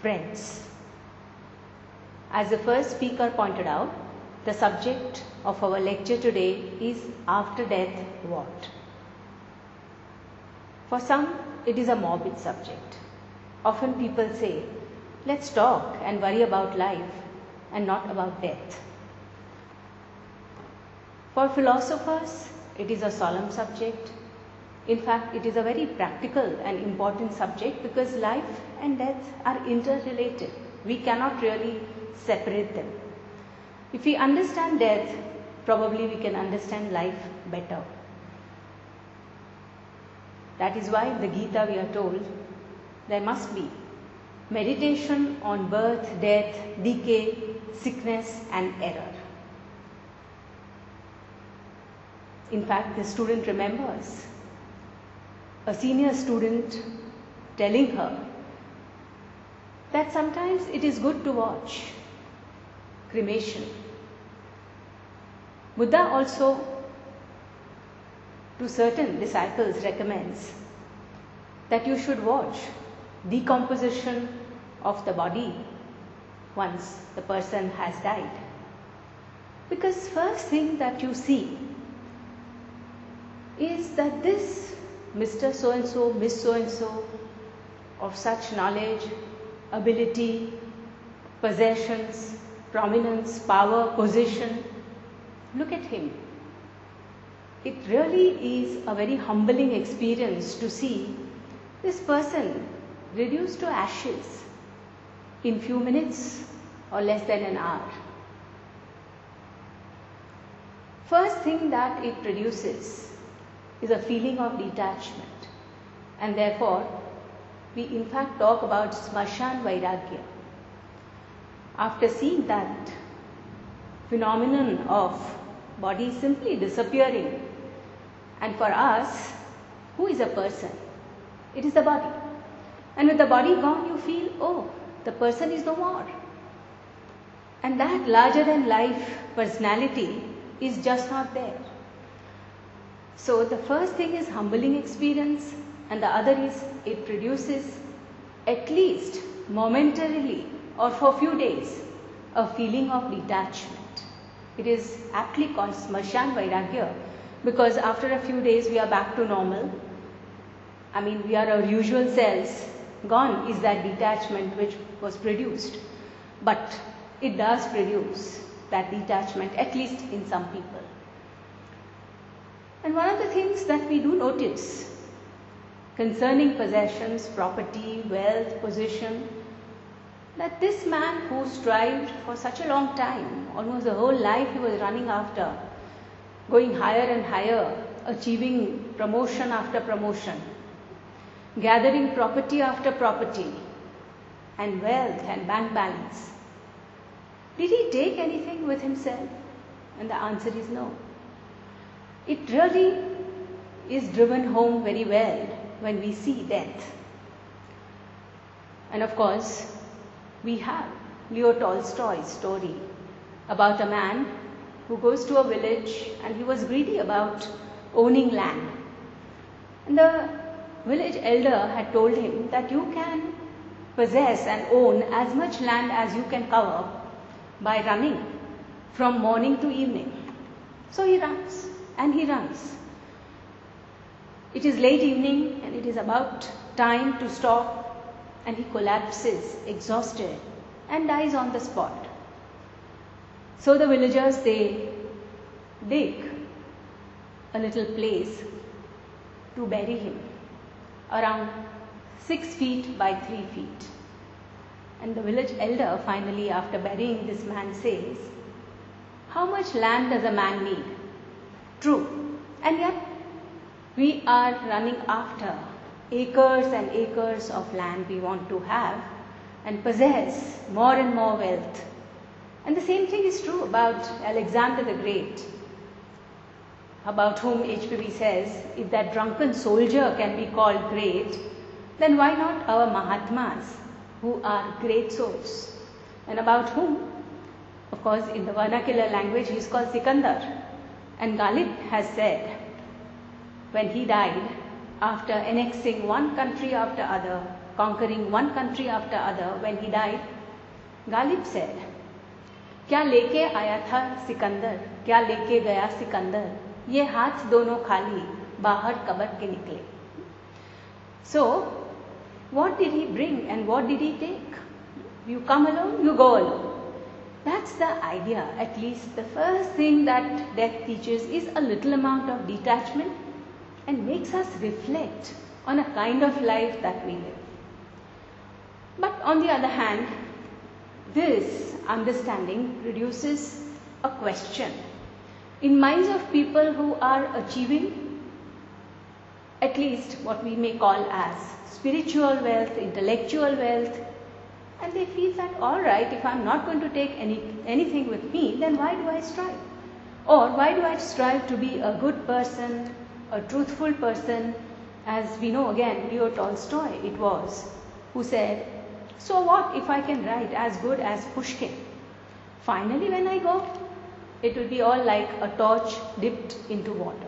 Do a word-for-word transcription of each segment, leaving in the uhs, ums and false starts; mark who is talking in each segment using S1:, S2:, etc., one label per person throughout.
S1: Friends, as the first speaker pointed out, the subject of our lecture today is after death what? For some, it is a morbid subject. Often people say, let's talk and worry about life and not about death. For philosophers, it is a solemn subject. In fact, it is a very practical and important subject because life and death are interrelated. We cannot really separate them. If we understand death, probably we can understand life better. That is why in the Gita we are told there must be meditation on birth, death, decay, sickness and error. In fact, the student remembers a senior student telling her that sometimes it is good to watch cremation. Buddha also to certain disciples recommends that you should watch decomposition of the body once the person has died. Because first thing that you see is that this Mister So-and-so, Miss So-and-so of such knowledge, ability, possessions, prominence, power, position, look at him. It really is a very humbling experience to see this person reduced to ashes in few minutes or less than an hour. First thing that it produces is a feeling of detachment, and therefore we in fact talk about Smashan Vairagya. After seeing that phenomenon of body simply disappearing, and for us, who is a person? It is the body. And with the body gone, you feel, oh, the person is no more. And that larger than life personality is just not there. So the first thing is humbling experience, and the other is it produces at least momentarily or for a few days a feeling of detachment. It is aptly called Smashan Vairagya because after a few days we are back to normal. I mean, we are our usual selves. Gone is that detachment which was produced. But it does produce that detachment, at least in some people. And one of the things that we do notice concerning possessions, property, wealth, position, that this man who strived for such a long time, almost the whole life he was running after, going higher and higher, achieving promotion after promotion, gathering property after property, and wealth and bank balance. Did he take anything with himself? And the answer is no. It really is driven home very well when we see death. And of course, we have Leo Tolstoy's story about a man who goes to a village and he was greedy about owning land. And the village elder had told him that you can possess and own as much land as you can cover by running from morning to evening. So he runs and he runs. It is late evening and it is about time to stop, and he collapses exhausted and dies on the spot. So the villagers, they dig a little place to bury him, around six feet by three feet. And the village elder finally, after burying this man, says, how much land does a man need? True. And yet we are running after acres and acres of land we want to have and possess more and more wealth. And the same thing is true about Alexander the Great, about whom H P V says, if that drunken soldier can be called great, then why not our Mahatmas, who are great souls, and about whom, of course, in the vernacular language, he is called Sikandar. And Ghalib has said, when he died, after annexing one country after other, conquering one country after other, when he died, Ghalib said, क्या लेके आया था सिकंदर, क्या लेके गया सिकंदर, ये हाथ दोनों खाली बाहर कब्र के निकले. So, what did he bring and what did he take? You come alone, you go alone. That's the idea. At least the first thing that death teaches is a little amount of detachment and makes us reflect on a kind of life that we live. But on the other hand, this understanding produces a question in minds of people who are achieving at least what we may call as spiritual wealth, intellectual wealth, and they feel that, all right, if I'm not going to take any, anything with me, then why do I strive? Or why do I strive to be a good person, a truthful person? As we know, again, Leo Tolstoy it was, who said, so what if I can write as good as Pushkin? Finally, when I go, it will be all like a torch dipped into water.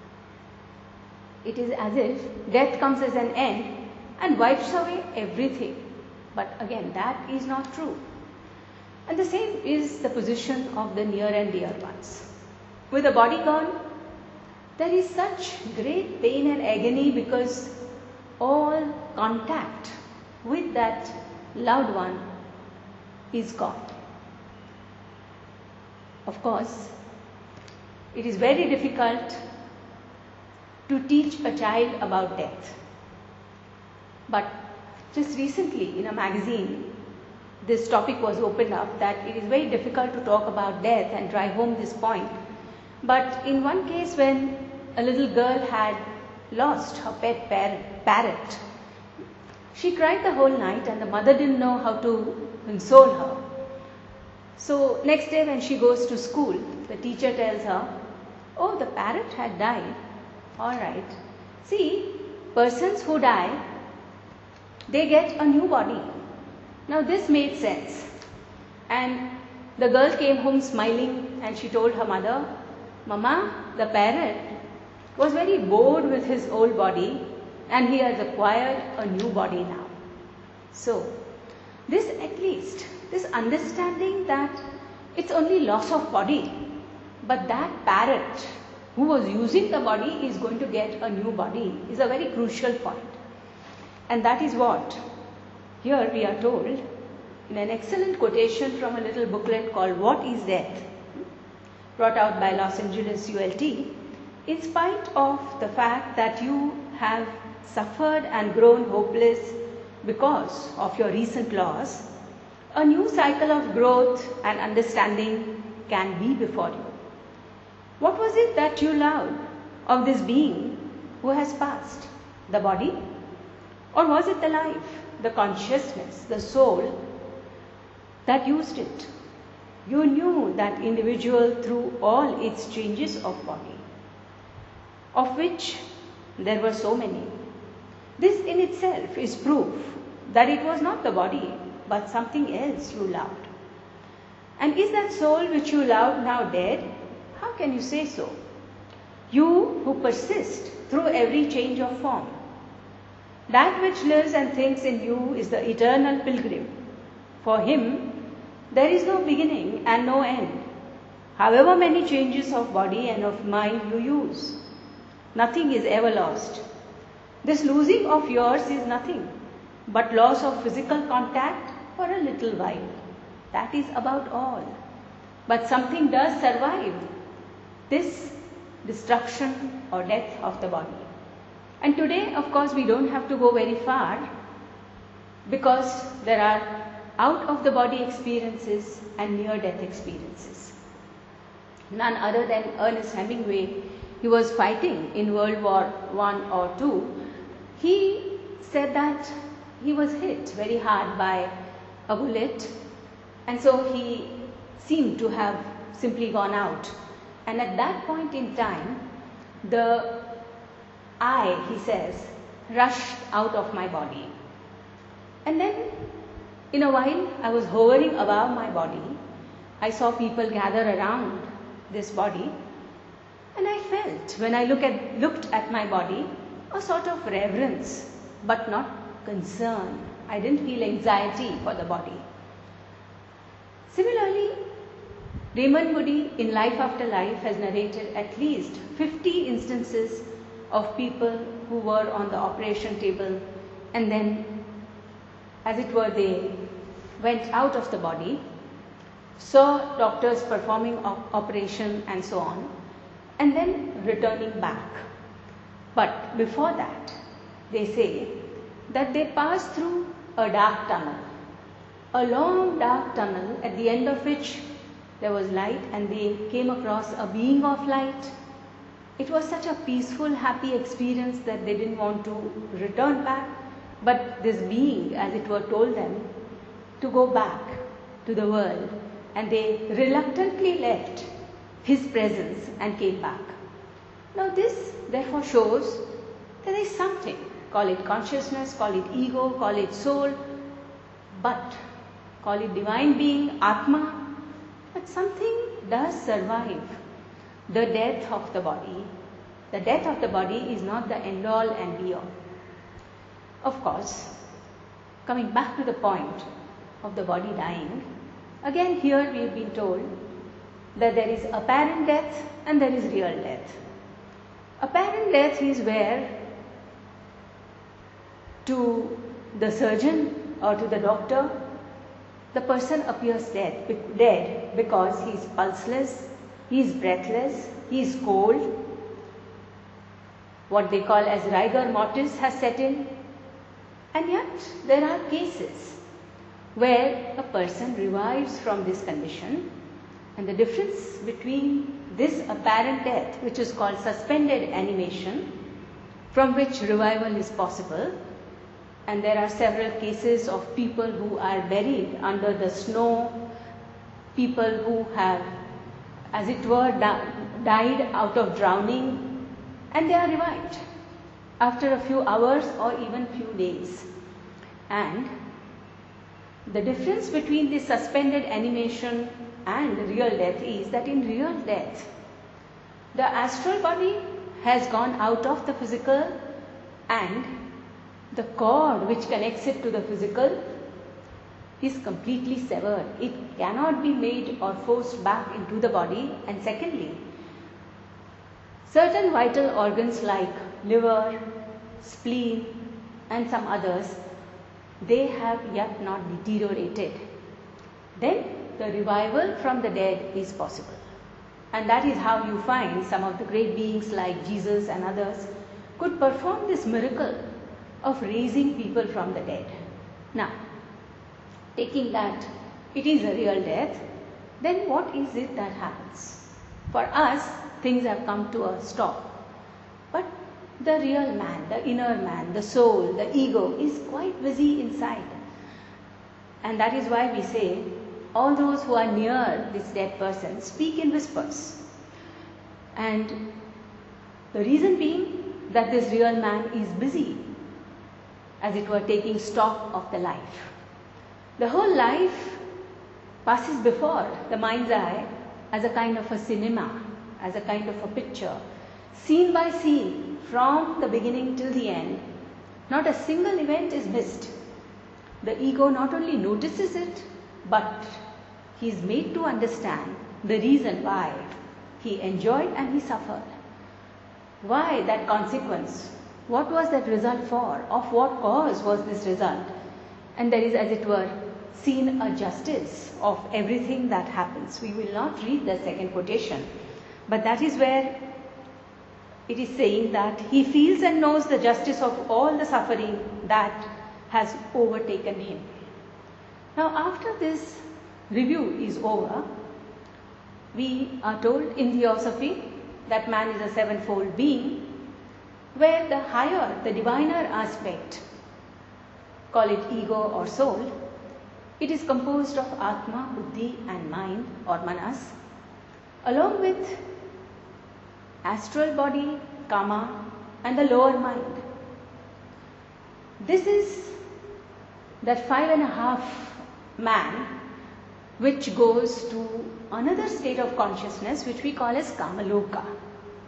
S1: It is as if death comes as an end and wipes away everything. But again, that is not true. And the same is the position of the near and dear ones. With the body gone, there is such great pain and agony because all contact with that loved one is gone. Of course, it is very difficult to teach a child about death. But just recently in a magazine, this topic was opened up that it is very difficult to talk about death and drive home this point. But in one case, when a little girl had lost her pet parrot, she cried the whole night and the mother didn't know how to console her. So next day when she goes to school, the teacher tells her, oh, the parrot had died. All right. See, persons who die, they get a new body. Now this made sense. And the girl came home smiling and she told her mother, Mama, the parrot was very bored with his old body and he has acquired a new body now. So, this at least, this understanding that it's only loss of body, but that parrot who was using the body is going to get a new body is a very crucial point. And that is what here we are told in an excellent quotation from a little booklet called What is Death? Brought out by Los Angeles U L T. In spite of the fact that you have suffered and grown hopeless because of your recent loss, a new cycle of growth and understanding can be before you. What was it that you loved of this being who has passed? The body? Or was it the life, the consciousness, the soul that used it? You knew that individual through all its changes of body, of which there were so many. This in itself is proof that it was not the body, but something else you loved. And is that soul which you loved now dead? How can you say so? You who persist through every change of form. That which lives and thinks in you is the eternal pilgrim. For him, there is no beginning and no end, however many changes of body and of mind you use. Nothing is ever lost. This losing of yours is nothing but loss of physical contact for a little while. That is about all. But something does survive this destruction or death of the body. And today, of course, we don't have to go very far because there are out of the body experiences and near death experiences. None other than Ernest Hemingway, he was fighting in World War One or Two. He said that he was hit very hard by a bullet, and so he seemed to have simply gone out. And at that point in time, the I, he says, rushed out of my body. And then, in a while, I was hovering above my body. I saw people gather around this body. And I felt, when I look at, looked at my body, a sort of reverence, but not concern. I didn't feel anxiety for the body. Similarly, Raymond Moody in Life After Life has narrated at least fifty instances of people who were on the operation table and then, as it were, they went out of the body, saw doctors performing op- operation and so on, and then returning back. But before that, they say that they passed through a dark tunnel, a long dark tunnel at the end of which there was light, and they came across a being of light. It was such a peaceful, happy experience that they didn't want to return back, but this being, as it were, told them to go back to the world, and they reluctantly left his presence and came back. Now this therefore shows that there is something, call it consciousness, call it ego, call it soul, but call it divine being, Atma, but something does survive the death of the body. The death of the body is not the end all and be all. Of course, coming back to the point of the body dying, again here we have been told that there is apparent death and there is real death. Apparent death is where to the surgeon or to the doctor, the person appears dead, dead because he is pulseless, he is breathless, he is cold. What they call as rigor mortis has set in. And yet there are cases where a person revives from this condition, and the difference between this apparent death, which is called suspended animation, from which revival is possible, and there are several cases of people who are buried under the snow, people who have, as it were, died out of drowning, and they are revived after a few hours or even few days. And the difference between this suspended animation and real death is that in real death, the astral body has gone out of the physical, and the cord which connects it to the physical is completely severed. It cannot be made or forced back into the body. And secondly, certain vital organs like liver, spleen and some others, they have yet not deteriorated. Then the revival from the dead is possible. And that is how you find some of the great beings like Jesus and others could perform this miracle of raising people from the dead. Now, taking that it is a real death, then what is it that happens? For us, things have come to a stop. But the real man, the inner man, the soul, the ego is quite busy inside. And that is why we say, all those who are near this dead person speak in whispers. And the reason being that this real man is busy, as it were, taking stock of the life. The whole life passes before the mind's eye as a kind of a cinema, as a kind of a picture, scene by scene, from the beginning till the end. Not a single event is missed. The ego not only notices it, but he is made to understand the reason why he enjoyed and he suffered. Why that consequence? What was that result for? Of what cause was this result? And there is, as it were, seen a justice of everything that happens. We will not read the second quotation, but that is where it is saying that he feels and knows the justice of all the suffering that has overtaken him. Now, after this review is over, we are told in Theosophy that man is a sevenfold being, where the higher, the diviner aspect, call it ego or soul, it is composed of Atma, Buddhi and mind or Manas, along with astral body, Kama and the lower mind. This is that five and a half man which goes to another state of consciousness which we call as Kamaloka.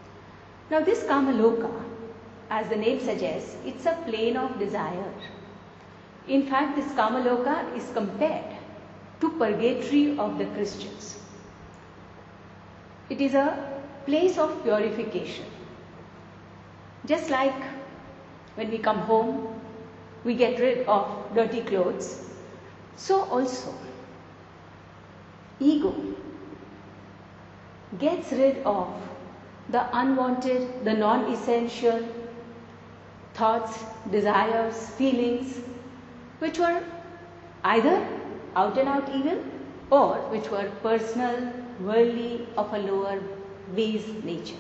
S1: Now this Kamaloka, as the name suggests, it's a plane of desire. In fact, this Kamaloka is compared to purgatory of the Christians. It is a place of purification. Just like when we come home, we get rid of dirty clothes. So also, ego gets rid of the unwanted, the non-essential thoughts, desires, feelings, which were either out and out evil or which were personal, worldly, of a lower base nature.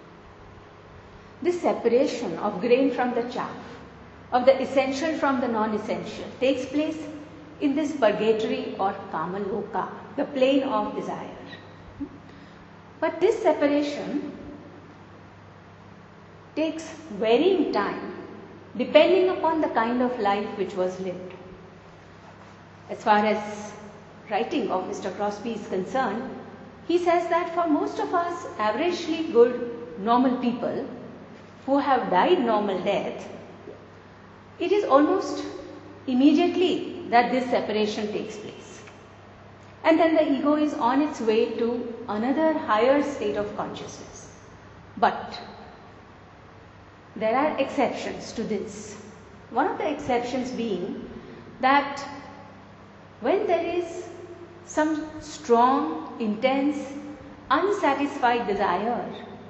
S1: This separation of grain from the chaff, of the essential from the non-essential, takes place in this purgatory or Kamaloka, the plane of desire. But this separation takes varying time depending upon the kind of life which was lived. As far as writing of Mister Crosby is concerned, he says that for most of us averagely good, normal people who have died normal death, it is almost immediately that this separation takes place. And then the ego is on its way to another higher state of consciousness. But there are exceptions to this. One of the exceptions being that when there is some strong, intense, unsatisfied desire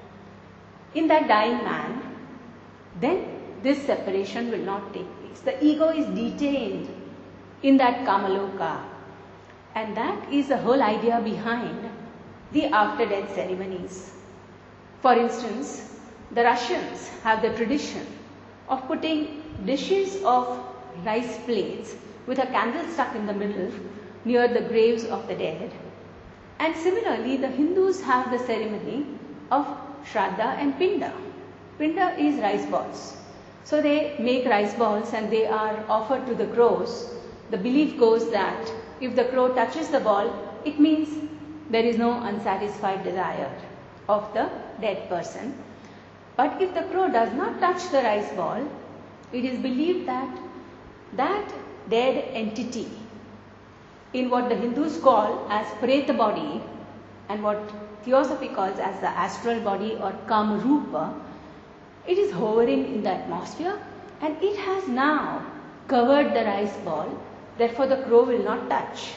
S1: in that dying man, then this separation will not take place. The ego is detained in that Kamaloka, and that is the whole idea behind the after-death ceremonies. For instance, the Russians have the tradition of putting dishes of rice plates with a candle stuck in the middle near the graves of the dead. And similarly, the Hindus have the ceremony of Shraddha and Pinda. Pinda is rice balls. So they make rice balls and they are offered to the crows. The belief goes that if the crow touches the ball, it means there is no unsatisfied desire of the dead person. But if the crow does not touch the rice ball, it is believed that that dead entity in what the Hindus call as Preta body and what Theosophy calls as the astral body or Kamarupa, it is hovering in the atmosphere and it has now covered the rice ball, therefore the crow will not touch.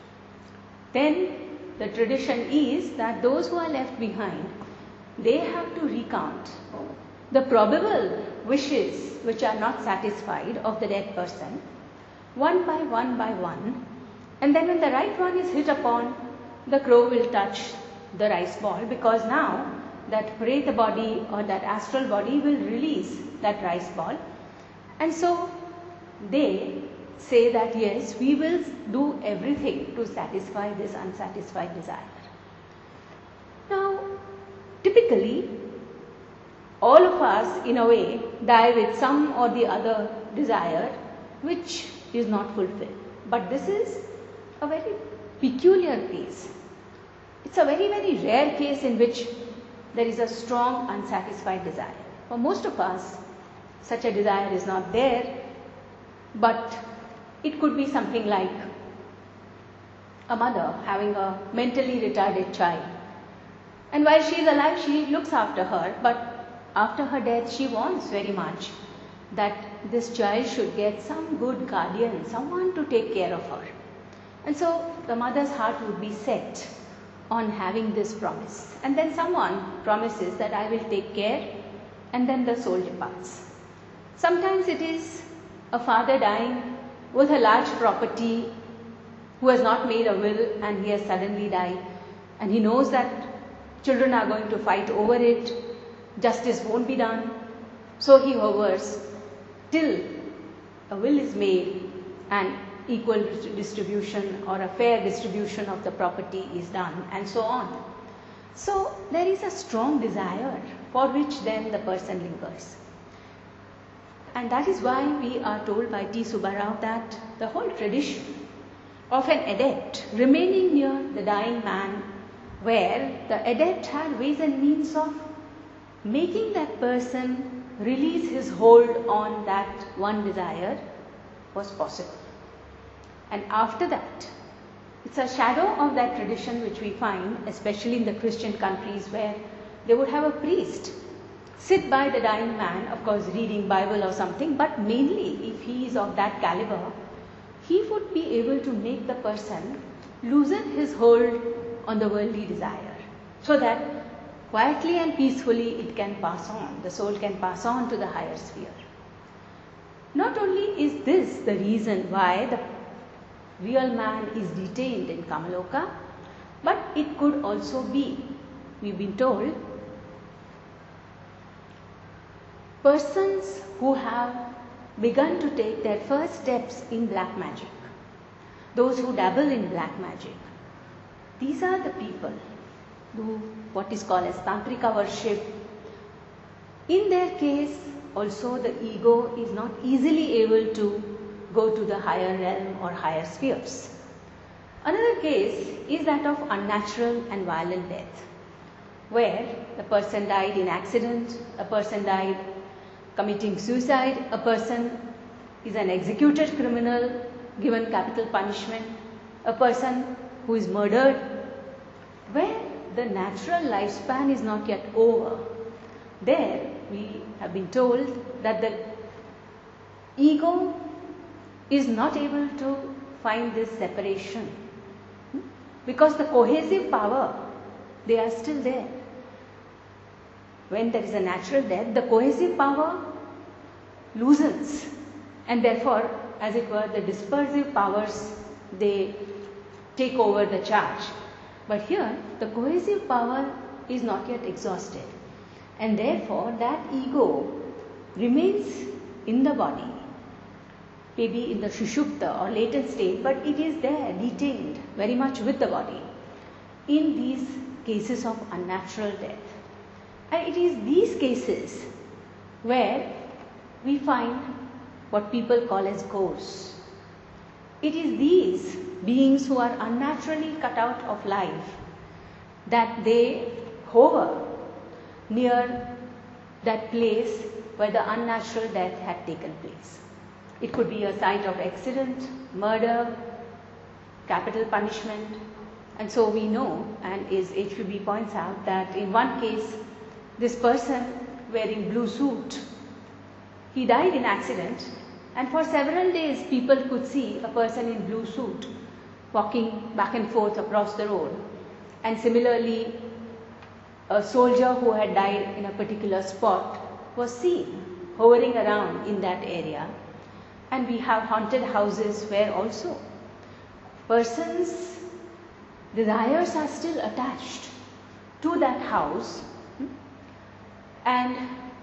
S1: Then the tradition is that those who are left behind, they have to recount the probable wishes which are not satisfied of the dead person, one by one by one, and then when the right one is hit upon, the crow will touch the rice ball, because now that Preta body or that astral body will release that rice ball. And so they say that yes, we will do everything to satisfy this unsatisfied desire. Now, typically, all of us in a way die with some or the other desire which is not fulfilled. But this is a very peculiar case. It's a very, very rare case in which there is a strong unsatisfied desire. For most of us, such a desire is not there, but it could be something like a mother having a mentally retarded child. And while she is alive, she looks after her, but after her death, she wants very much that this child should get some good guardian, someone to take care of her. And so the mother's heart would be set on having this promise. And then someone promises that I will take care, and then the soul departs. Sometimes it is a father dying with a large property who has not made a will and he has suddenly died, and he knows that children are going to fight over it, justice won't be done, so he hovers till a will is made and equal distribution or a fair distribution of the property is done, and so on. So there is a strong desire for which then the person lingers. And that is why we are told by T. Subbarao that the whole tradition of an adept remaining near the dying man, where the adept had ways and means of making that person release his hold on that one desire, was possible. And after that, it's a shadow of that tradition which we find, especially in the Christian countries, where they would have a priest sit by the dying man, of course reading Bible or something, but mainly if he is of that caliber, he would be able to make the person loosen his hold on the worldly desire, so that quietly and peacefully it can pass on, the soul can pass on to the higher sphere. Not only is this the reason why the real man is detained in Kamaloka, but it could also be, we've been told, persons who have begun to take their first steps in black magic, those who dabble in black magic. These are the people who, what is called as Tantrika worship. In their case, also the ego is not easily able to go to the higher realm or higher spheres. Another case is that of unnatural and violent death, where the person died in accident, a person died committing suicide, a person is an executed criminal given capital punishment, a person who is murdered, where the natural lifespan is not yet over. There we have been told that the ego is not able to find this separation, because the cohesive power, they are still there. When there is a natural death, the cohesive power loosens, and therefore, as it were, the dispersive powers, they take over the charge. But here, the cohesive power is not yet exhausted, and therefore that ego remains in the body, maybe in the Sushupta or latent state, but it is there, detained very much with the body in these cases of unnatural death. And it is these cases where we find what people call as ghosts. It is these beings who are unnaturally cut out of life that they hover near that place where the unnatural death had taken place. It could be a site of accident, murder, capital punishment. And so we know, and as H P B points out, that in one case, this person wearing blue suit, he died in accident, and for several days people could see a person in blue suit walking back and forth across the road. And similarly, a soldier who had died in a particular spot was seen hovering around in that area. And we have haunted houses where also persons' desires are still attached to that house, and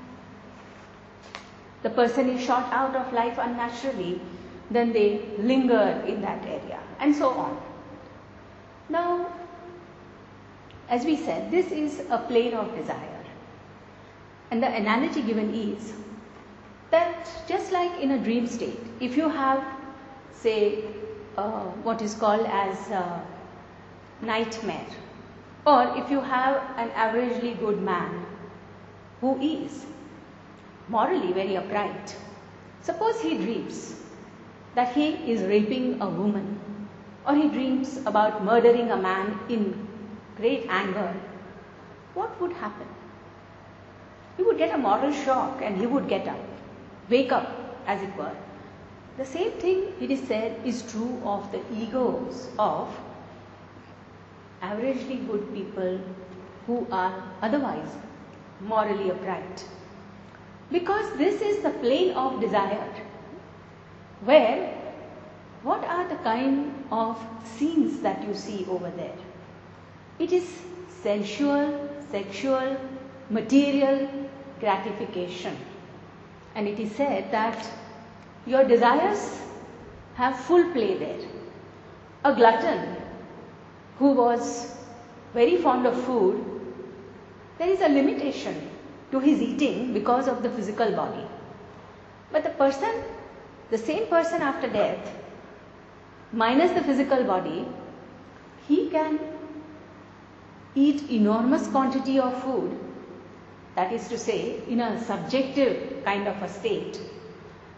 S1: the person is shot out of life unnaturally, then they linger in that area, and so on. Now, as we said, this is a plane of desire, and the analogy given is that just like in a dream state, if you have, say, uh, what is called as a nightmare, or if you have an averagely good man who is morally very upright, suppose he dreams that he is raping a woman, or he dreams about murdering a man in great anger, what would happen? He would get a moral shock and he would get up, wake up, as it were. The same thing, it is said, is true of the egos of averagely good people who are otherwise morally upright. Because this is the plane of desire, where what are the kind of scenes that you see over there? It is sensual, sexual, material gratification. And it is said that your desires have full play there. A glutton who was very fond of food, there is a limitation to his eating because of the physical body. But the person, the same person after death, minus the physical body, he can eat enormous quantity of food, that is to say, in a subjective kind of a state.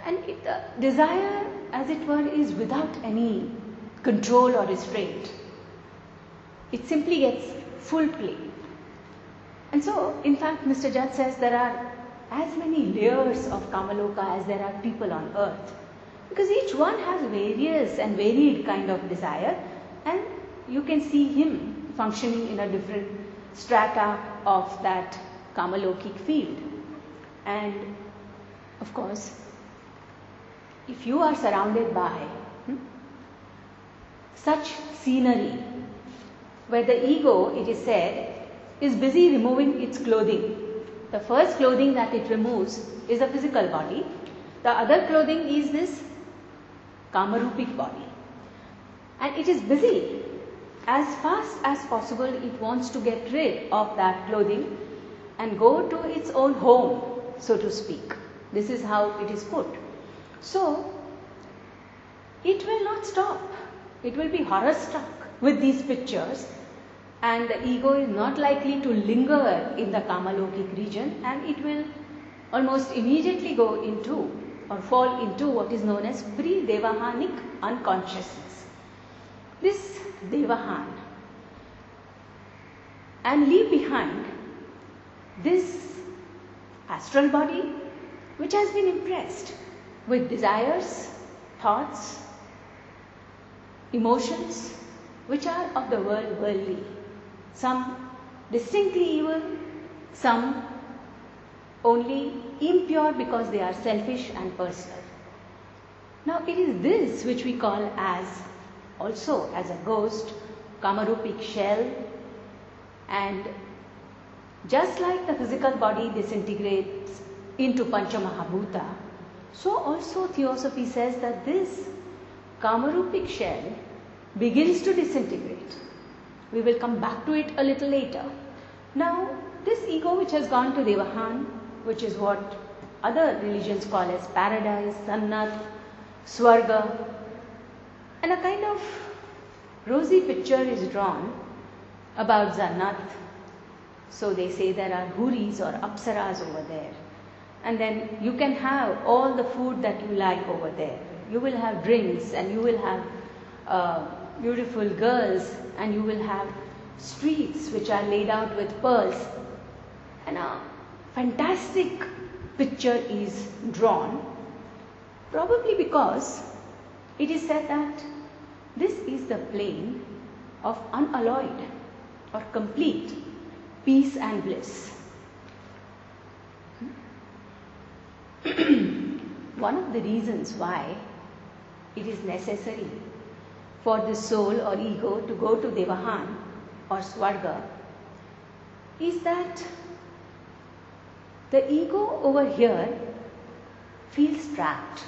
S1: And it, uh, desire, as it were, is without any control or restraint. It simply gets full play. And so, in fact, Mister Judd says there are as many layers of Kamaloka as there are people on earth, because each one has various and varied kind of desire, and you can see him functioning in a different strata of that Kamalokic field. And of course, if you are surrounded by hmm, such scenery, where the ego, it is said, is busy removing its clothing. The first clothing that it removes is the physical body. The other clothing is this Kamarupic body. And it is busy. As fast as possible, it wants to get rid of that clothing and go to its own home, so to speak. This is how it is put. So, it will not stop. It will be horror struck with these pictures, and the ego is not likely to linger in the Kamalokic region, and it will almost immediately go into or fall into what is known as pre-Devahanic unconsciousness. This Devahan, and leave behind this astral body which has been impressed with desires, thoughts, emotions which are of the world worldly, some distinctly evil, some only impure because they are selfish and personal. Now it is this which we call as also as a ghost, Kamarupic shell, and just like the physical body disintegrates into Panchamahabhuta, so also Theosophy says that this Kamarupic shell begins to disintegrate. We will come back to it a little later. Now, this ego which has gone to Devahan, which is what other religions call as paradise, Sannat, Swarga, and a kind of rosy picture is drawn about Jannat. So they say there are huris or apsaras over there. And then you can have all the food that you like over there. You will have drinks, and you will have uh, beautiful girls, and you will have streets which are laid out with pearls. And a fantastic picture is drawn, probably because it is said that this is the plane of unalloyed or complete peace and bliss. One of the reasons why it is necessary for the soul or ego to go to Devahan or Swarga is that the ego over here feels trapped.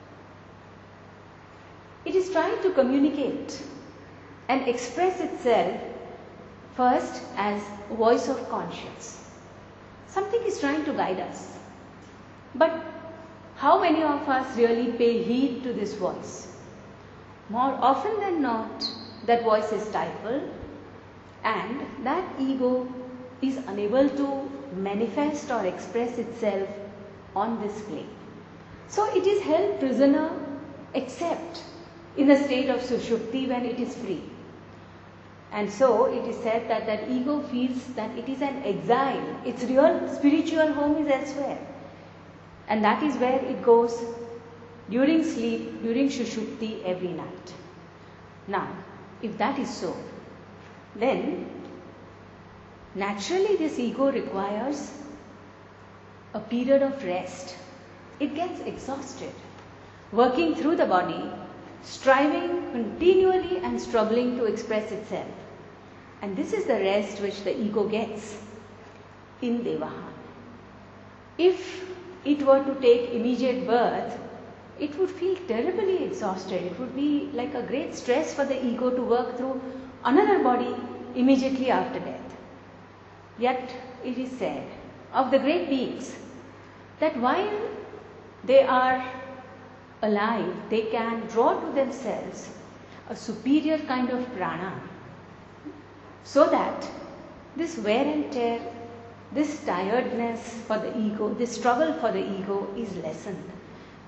S1: It is trying to communicate and express itself first as voice of conscience. Something is trying to guide us. But how many of us really pay heed to this voice? More often than not, that voice is stifled, and that ego is unable to manifest or express itself on this plane. So it is held prisoner except in the state of Sushupti when it is free. And so it is said that that ego feels that it is an exile. Its real spiritual home is elsewhere. And that is where it goes during sleep, during Sushupti every night. Now, if that is so, then naturally this ego requires a period of rest. It gets exhausted, working through the body, striving continually and struggling to express itself. And this is the rest which the ego gets in Devahan. If it were to take immediate birth, it would feel terribly exhausted. It would be like a great stress for the ego to work through another body immediately after death. Yet it is said of the great beings that while they are alive, they can draw to themselves a superior kind of prana, so that this wear and tear, this tiredness for the ego, this struggle for the ego is lessened.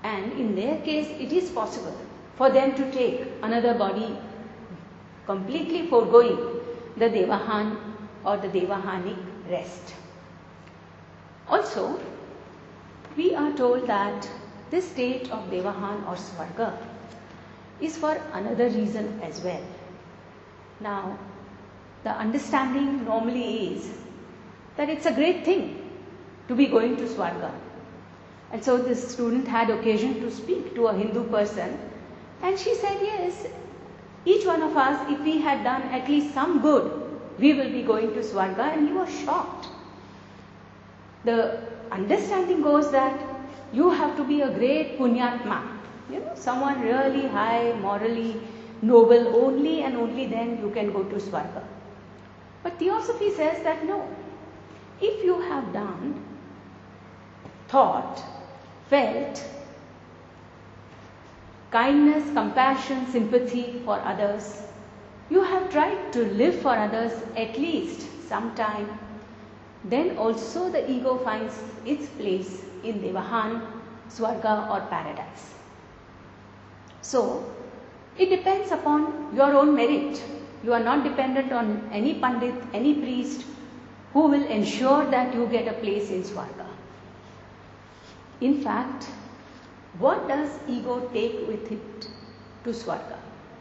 S1: And in their case, it is possible for them to take another body, completely foregoing the Devahan or the Devahanic rest. Also, we are told that this state of Devahan or Swarga is for another reason as well. Now, the understanding normally is that it's a great thing to be going to Swarga. And so this student had occasion to speak to a Hindu person, and she said, yes, each one of us, if we had done at least some good, we will be going to Swarga, and he was shocked. The understanding goes that you have to be a great punyatma, you know, someone really high, morally noble, only and only then you can go to Swarga. But Theosophy says that no, if you have done, thought, felt kindness, compassion, sympathy for others, you have tried to live for others at least sometime, then also the ego finds its place in Devahan, Swarga or paradise. So, it depends upon your own merit. You are not dependent on any Pandit, any priest who will ensure that you get a place in Swarga. In fact, what does ego take with it to Swarga?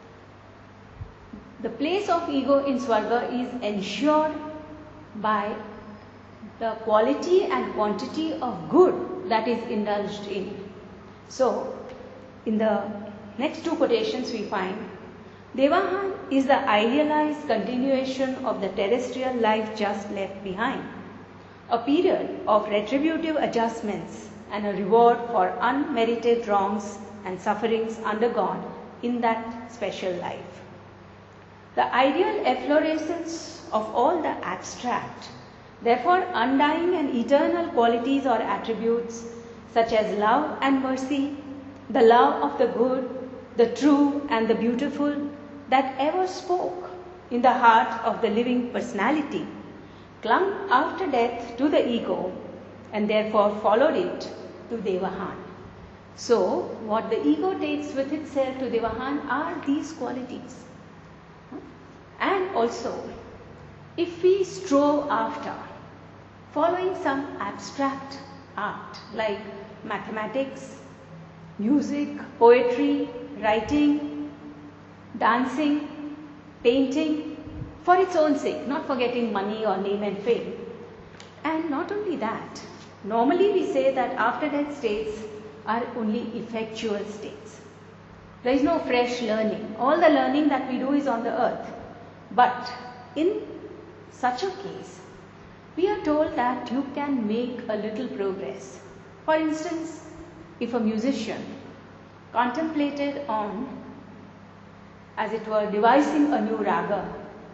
S1: The place of ego in Swarga is ensured by the quality and quantity of good that is indulged in. So, in the next two quotations we find, Devahan is the idealized continuation of the terrestrial life just left behind, a period of retributive adjustments and a reward for unmerited wrongs and sufferings undergone in that special life. The ideal efflorescence of all the abstract, therefore undying and eternal qualities or attributes such as love and mercy, the love of the good, the true and the beautiful that ever spoke in the heart of the living personality, clung after death to the ego and therefore followed it to Devahan. So, what the ego takes with itself to Devahan are these qualities. And also, if we strove after following some abstract art like mathematics, music, poetry, writing, dancing, painting, for its own sake, not for getting money or name and fame. And not only that, normally we say that after death states are only effectual states. There is no fresh learning. All the learning that we do is on the earth. But in such a case, we are told that you can make a little progress. For instance, if a musician contemplated on, as it were, devising a new raga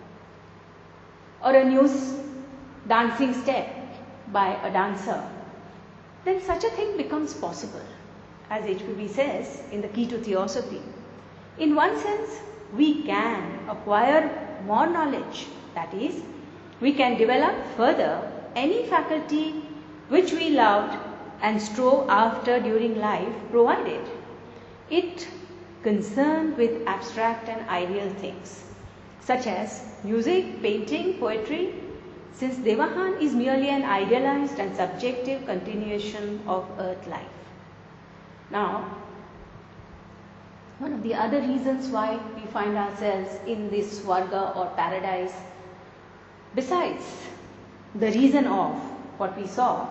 S1: or a new dancing step by a dancer, then such a thing becomes possible, as H P B says in the Key to Theosophy. In one sense, we can acquire more knowledge, that is, we can develop further any faculty which we loved and strove after during life, provided it concerned with abstract and ideal things, such as music, painting, poetry, since Devahan is merely an idealized and subjective continuation of earth life. Now, one of the other reasons why we find ourselves in this Swarga or paradise, besides the reason of what we saw,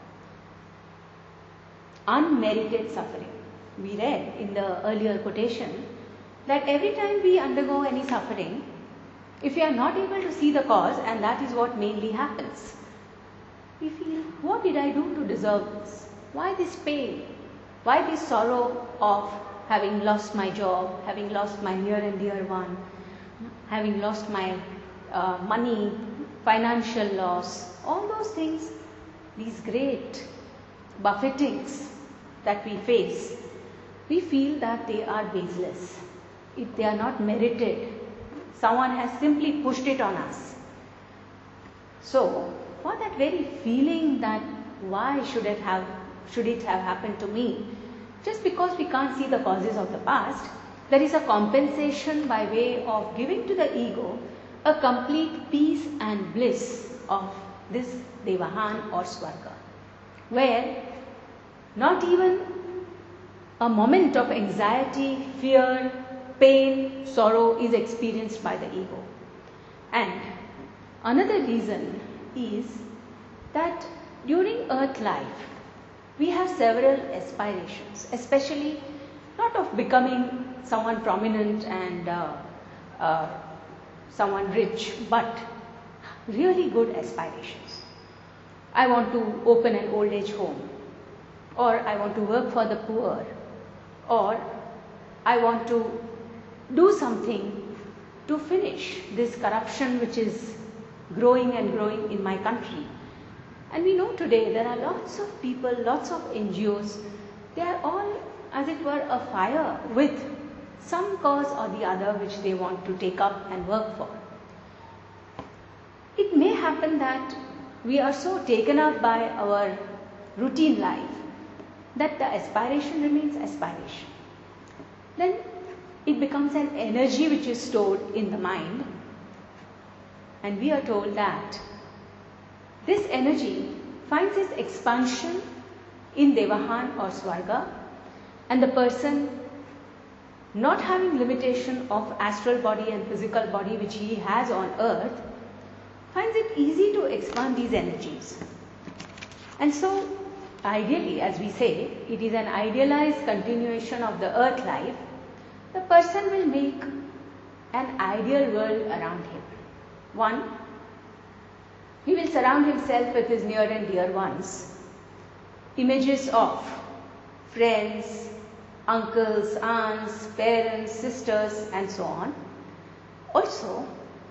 S1: unmerited suffering. We read in the earlier quotation that every time we undergo any suffering, if we are not able to see the cause, and that is what mainly happens, we feel, what did I do to deserve this? Why this pain? Why this sorrow of having lost my job, having lost my near and dear one, having lost my uh, money, financial loss, all those things, these great buffetings that we face, we feel that they are baseless. If they are not merited, someone has simply pushed it on us. So, for that very feeling that why should it have, should it have happened to me, just because we can't see the causes of the past, there is a compensation by way of giving to the ego a complete peace and bliss of this Devahan or Swarga, where not even a moment of anxiety, fear, pain, sorrow is experienced by the ego. And another reason is that during earth life, we have several aspirations, especially not of becoming someone prominent and uh, uh, someone rich, but really good aspirations. I want to open an old age home, or I want to work for the poor, or I want to do something to finish this corruption which is growing and growing in my country. And we know today there are lots of people, lots of N G Os, they are all as it were afire with some cause or the other which they want to take up and work for. It may happen that we are so taken up by our routine life that the aspiration remains aspiration. Then it becomes an energy which is stored in the mind, and we are told that this energy finds its expansion in Devahan or Swarga, and the person not having limitation of astral body and physical body which he has on earth finds it easy to expand these energies. And so ideally, as we say, it is an idealized continuation of the earth life. The person will make an ideal world around him. One, he will surround himself with his near and dear ones. Images of friends, uncles, aunts, parents, sisters, and so on. Also,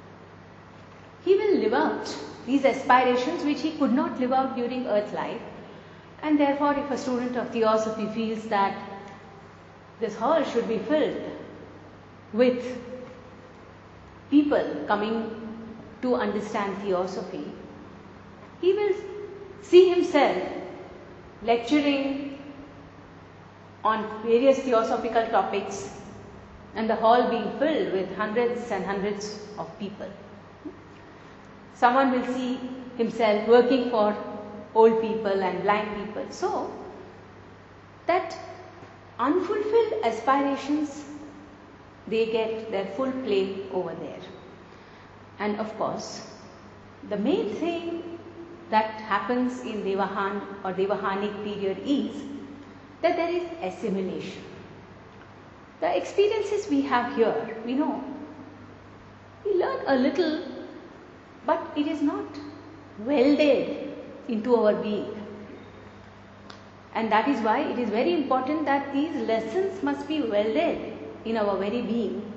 S1: he will live out these aspirations which he could not live out during earth life. And therefore, if a student of theosophy feels that this hall should be filled with people coming to understand theosophy, he will see himself lecturing on various theosophical topics and the hall being filled with hundreds and hundreds of people. Someone will see himself working for old people and blind people. So, that unfulfilled aspirations, they get their full play over there. And of course, the main thing that happens in Devahan or Devahanic period is that there is assimilation. The experiences we have here, we know, we learn a little, but it is not welded into our being. And that is why it is very important that these lessons must be welded in our very being.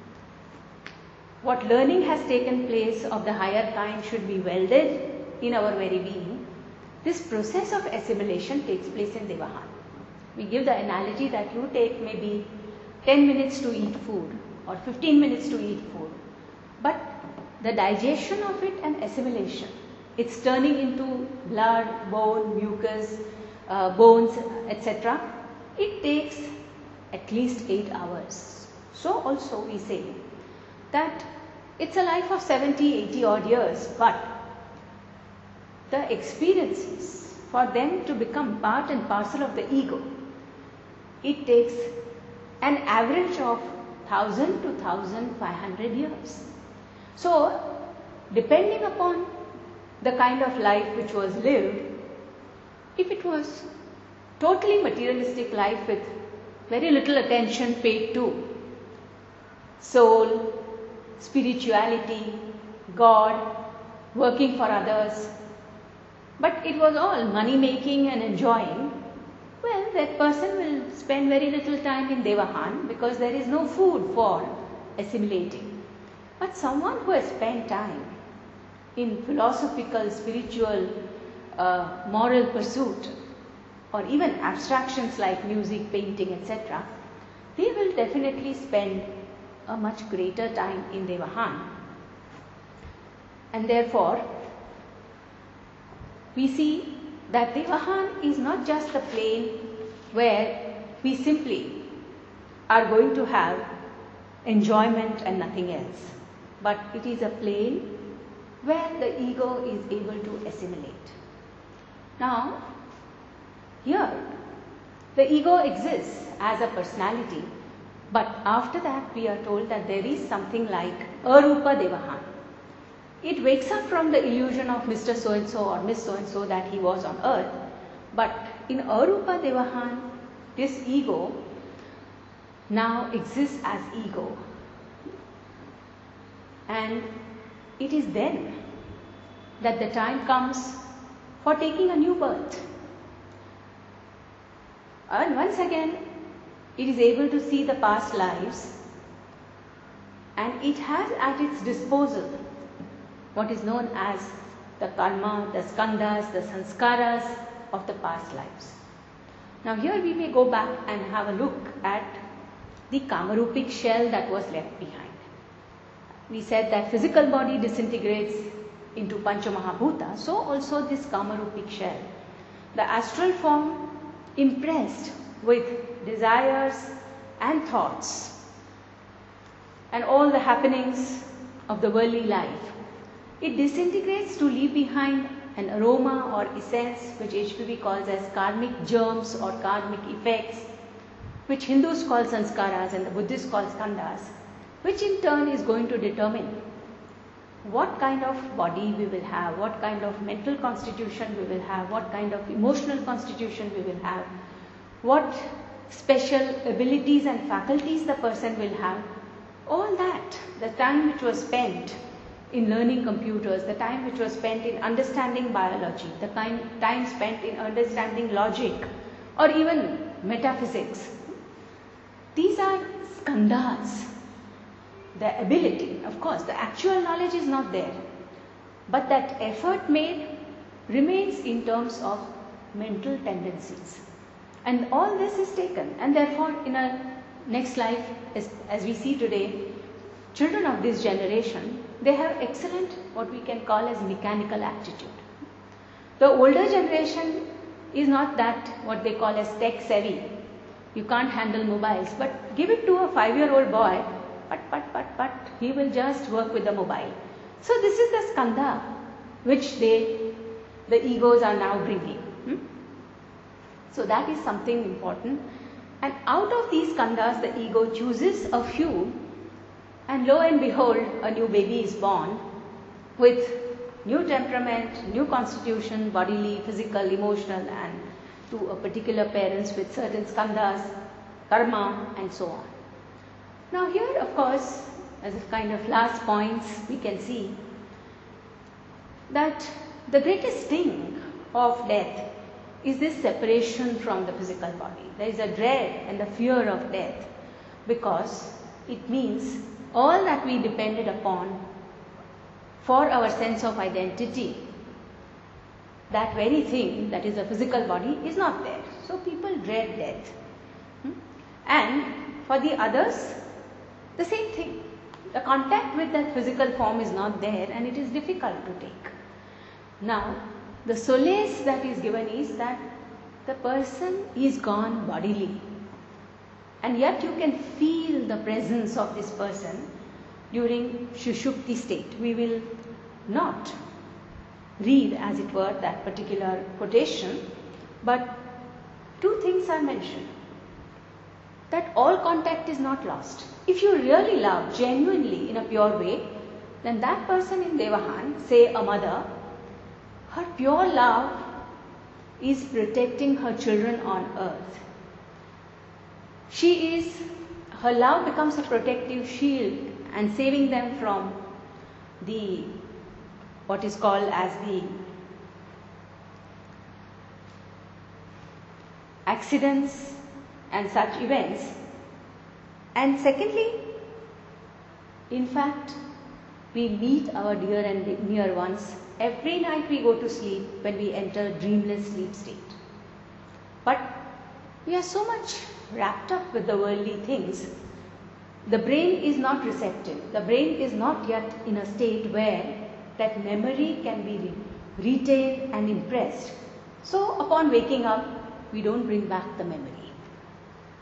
S1: What learning has taken place of the higher kind should be welded in our very being. This process of assimilation takes place in Devahan. We give the analogy that you take maybe ten minutes to eat food or fifteen minutes to eat food, but the digestion of it and assimilation, it's turning into blood, bone, mucus, uh, bones, et cetera. It takes at least eight hours. So also we say that it's a life of seventy, eighty odd years, but the experiences, for them to become part and parcel of the ego, it takes an average of one thousand to one thousand five hundred years. So, depending upon the kind of life which was lived, if it was totally materialistic life with very little attention paid to soul, spirituality, God, working for others, but it was all money making and enjoying, well, that person will spend very little time in Devahan because there is no food for assimilating. But someone who has spent time in philosophical, spiritual, uh, moral pursuit, or even abstractions like music, painting, et cetera, they will definitely spend a much greater time in Devahan. And therefore, we see that Devahan is not just the plane where we simply are going to have enjoyment and nothing else. But it is a plane where the ego is able to assimilate. Now, here, the ego exists as a personality, but after that we are told that there is something like Arupa Devahan. It wakes up from the illusion of Mister So-and-so or Miss So-and-so that he was on earth, but in Arupa Devahan, this ego now exists as ego. And it is then that the time comes for taking a new birth. And once again, it is able to see the past lives, and it has at its disposal what is known as the karma, the skandhas, the sanskaras of the past lives. Now here we may go back and have a look at the Kamarupic shell that was left behind. We said that physical body disintegrates into Panchamahabhuta, so also this Kamarupic shell. The astral form impressed with desires and thoughts and all the happenings of the worldly life. It disintegrates to leave behind an aroma or essence which H P V calls as karmic germs or karmic effects, which Hindus call sanskaras and the Buddhists call skandhas, which in turn is going to determine what kind of body we will have, what kind of mental constitution we will have, what kind of emotional constitution we will have, what special abilities and faculties the person will have. All that, the time which was spent in learning computers, the time which was spent in understanding biology, the time, time spent in understanding logic or even metaphysics, these are skandhas. The ability, of course, the actual knowledge is not there, but that effort made remains in terms of mental tendencies. And all this is taken, and therefore in our next life, as, as we see today, children of this generation, they have excellent, what we can call as mechanical aptitude. The older generation is not that what they call as tech savvy. You can't handle mobiles, but give it to a five-year-old boy, but, but, but, but, he will just work with the mobile. So this is the skandha which they, the egos are now bringing. Hmm? So that is something important. And out of these skandhas, the ego chooses a few, and lo and behold, a new baby is born with new temperament, new constitution, bodily, physical, emotional, and to a particular parents with certain skandhas, karma, and so on. Now here, of course, as a kind of last points, we can see that the greatest sting of death is this separation from the physical body. There is a dread and the fear of death because it means all that we depended upon for our sense of identity, that very thing that is a physical body is not there. So people dread death. Hmm? And for the others, the same thing. The contact with that physical form is not there and it is difficult to take. Now, the solace that is given is that the person is gone bodily, and yet you can feel the presence of this person during Shushupti state. We will not read, as it were, that particular quotation, but two things are mentioned. That all contact is not lost. If you really love genuinely in a pure way, then that person in Devahan, say a mother, her pure love is protecting her children on earth. She is, her love becomes a protective shield and saving them from the, what is called as the accidents and such events. And secondly, in fact, we meet our dear and near ones every night we go to sleep when we enter dreamless sleep state. But we are so much wrapped up with the worldly things, the brain is not receptive. The brain is not yet in a state where that memory can be re- retained and impressed. So upon waking up, we don't bring back the memory.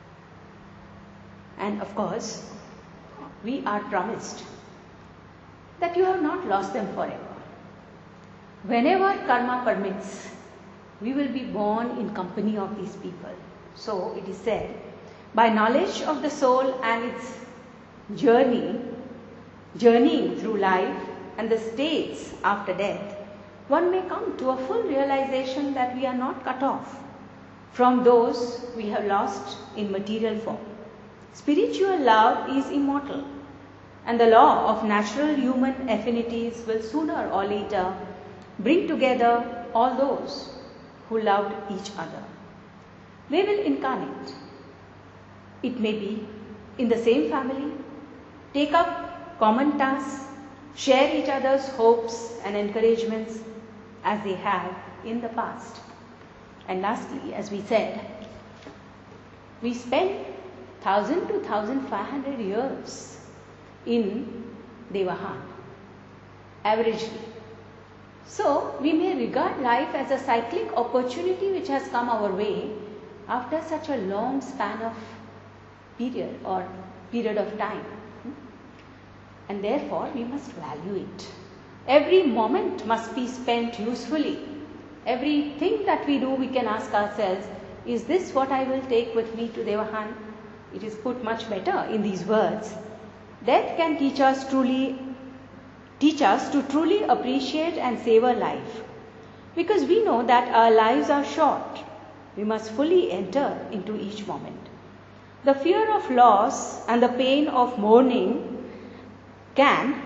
S1: And of course, we are promised that you have not lost them forever. Whenever karma permits, we will be born in company of these people. So it is said, by knowledge of the soul and its journey, journeying through life and the states after death, one may come to a full realization that we are not cut off from those we have lost in material form. Spiritual love is immortal, and the law of natural human affinities will sooner or later bring together all those who loved each other. They will incarnate. It may be in the same family, take up common tasks, share each other's hopes and encouragements as they have in the past. And lastly, as we said, we spend one thousand to one thousand five hundred years in Devahan, averagely. So, we may regard life as a cyclic opportunity which has come our way after such a long span of period or period of time. And therefore, we must value it. Every moment must be spent usefully. Everything that we do, we can ask ourselves, is this what I will take with me to Devahan? It is put much better in these words. Death can teach us truly, teach us to truly appreciate and savor life. Because we know that our lives are short, we must fully enter into each moment. The fear of loss and the pain of mourning can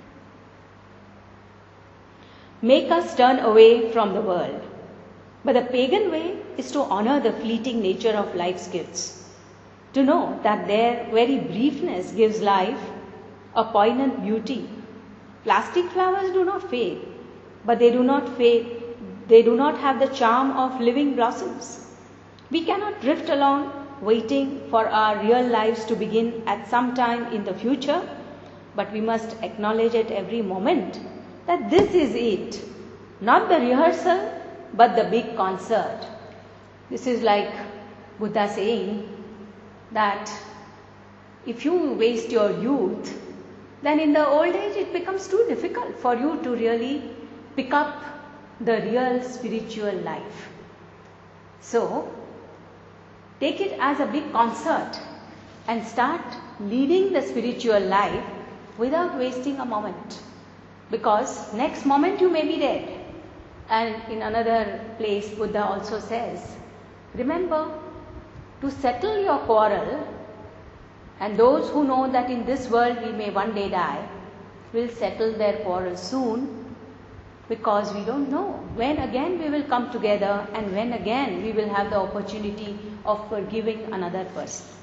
S1: make us turn away from the world. But the pagan way is to honor the fleeting nature of life's gifts, to know that their very briefness gives life a poignant beauty. Plastic flowers do not fade, but they do not fade, they do not have the charm of living blossoms. We cannot drift along waiting for our real lives to begin at some time in the future, but we must acknowledge at every moment that this is it, not the rehearsal, but the big concert. This is like Buddha saying that if you waste your youth, then in the old age it becomes too difficult for you to really pick up the real spiritual life. So, take it as a big concert and start leading the spiritual life without wasting a moment. Because next moment you may be dead. And in another place, Buddha also says, remember to settle your quarrel, and those who know that in this world we may one day die will settle their quarrel soon, because we don't know when again we will come together and when again we will have the opportunity of forgiving another person.